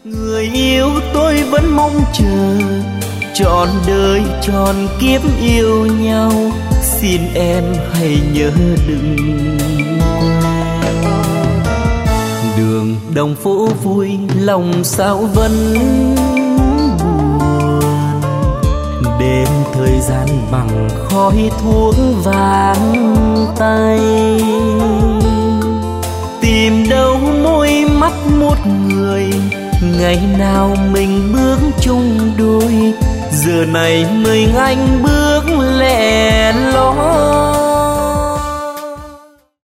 Người yêu tôi vẫn mong chờ trọn đời trọn kiếp yêu nhau, xin em hãy nhớ đừng quên. Đường đồng phố vui lòng sao vẫn buồn, đêm thời gian bằng khói thuốc vàng tay. Tìm đâu môi mắt một người, ngày nào mình bước chung đôi, giờ này mình anh bước lẻ loi.